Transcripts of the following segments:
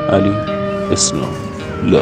علی اسلام لارا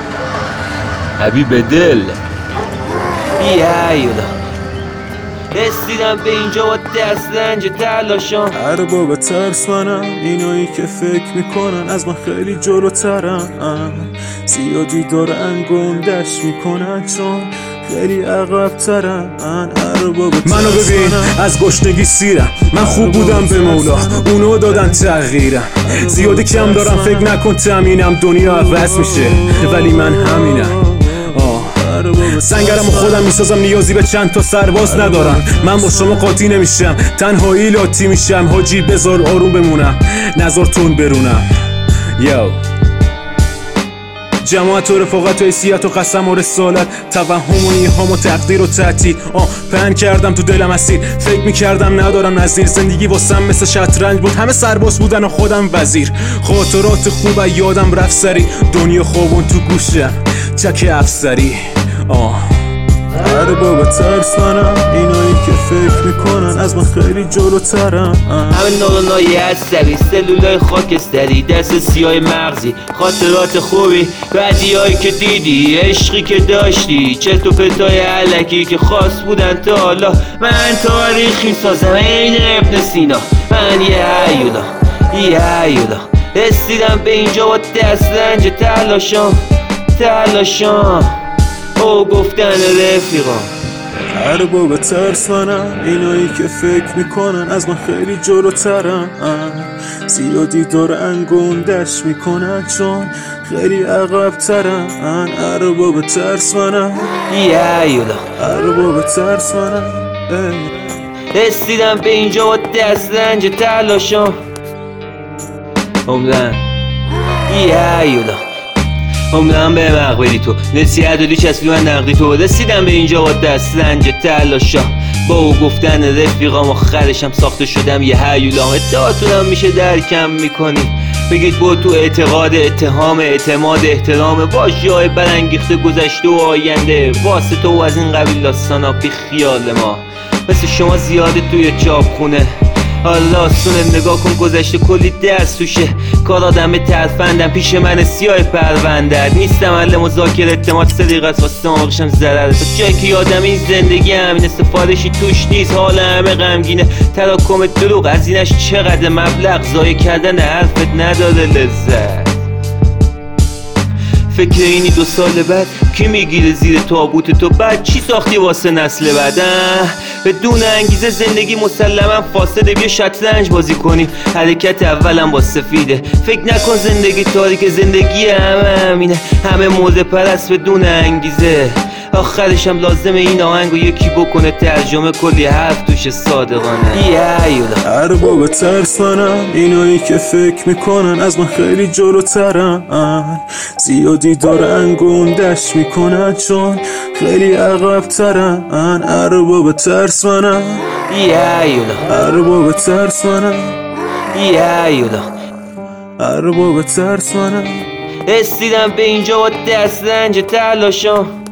حبیب دل بیایولا رسیدم به اینجا با دست رنج تلاشم. ارباب ترس منم، اینایی که فکر میکنن از من خیلی جلوترن، زیادی دارن گندش میکنن چون خیلی عقب ترن. منو ببین از گشنگی سیرم، من خوب بودم به مولا، اونو دادن تغییرم. زیادی کم دارم فکر نکن تامینم، دنیا عوض میشه ولی من همینم. سنگرم و خودم میسازم، نیازی به چند تا سرباز ندارم. من با شما قاطی نمیشم، تنهایی لاتی میشم. حاجی بذار آروم بمونم، نذار تون برونم. یو جماعت و رفاقت و حیثیت و قسم و رسالت، توهم و ایهام و تقدیر و تعطیل پهن کردم تو دلم اسیر. فکر میکردم ندارم نظیر، زندگی واسم مثل شطرنج بود، همه سرباز بودن و خودم وزیر. خاطرات خوب یادم رفت سری، دنیا خوابون تو گوشم چک افسری. ارباب ترس منم، اینایی که فکر میکنن از من خیلی جلوترن. همه نالونای عصبی، سلولای خاکستری، دست سیاه مغزی، خاطرات خوبی، بدیایی که دیدی، عشقی که داشتی، چت و پرتای علکی که خاص بودن تا حالا. من تاریخی سازم این ابن سینا، من یه هیولا رسیدم به اینجا با دست رنج تلاشم او گفتن رفیقا. ارباب ترس منم، اینایی که فکر میکنن از من خیلی جلوترن، زیادی دارن گندش میکنن چون خیلی عقب ترن. ارباب ترس منم، ارباب ترس منم. رسیدم به اینجا با دست رنج تلاشم. عمرم به مقبری تو نصیحت و چسبی من نقدی تو. رسیدم به اینجا با دست رنج تلاشم، با او گفتن رفیقام آخرشم ساخته شدم یه هیولام. ادعاتونم میشه درکم میکنی، بگید با تو اعتقاد، اتهام، اعتماد، احترام، با جای برانگیخته گذشته و آینده، واسه تو از این قبیل داستانا بی خیال ما. مثل شما زیاده توی چاپخونه، حالا سونه نگاه کن گذشته کلی درس توشه. کار آدم ترفندم، پیش من سیاه پرونده نیستم اهل مذاکره، اعتماد صدیقت واسه آقشم ضرره. تا جایی که یادم این زندگی همینه، سفارشی توش نیست، حال همه غمگینه. تراکم دروغ هزینه‌اش چقدر، مبلغ ضایع کردن حرفت نداره لذت. فکر اینی 2 سال بعد کی میگیره زیر تابوت تو؟ بعد چی ساختی واسه نسل بعد؟ بدون انگیزه زندگی مسلما فاسده. بیا شطرنج بازی کنیم، حرکت اولم با سفیده. فکر نکن زندگی تاریک، زندگی همینه، همه مرده پرست بدون انگیزه. آخرشم لازمه این آهنگو یکی بکنه ترجمه، کلی حرف توش صادقانه. ارباب ترس منم، اینایی که فکر میکنن از من خیلی جلوترن، زیادی دارن گندش میکنن چون خیلی عقب ترن. ارباب ترس منم، ارباب ترس منم، ارباب ترس منم. رسیدم به اینجا با دست رنج تلاشم.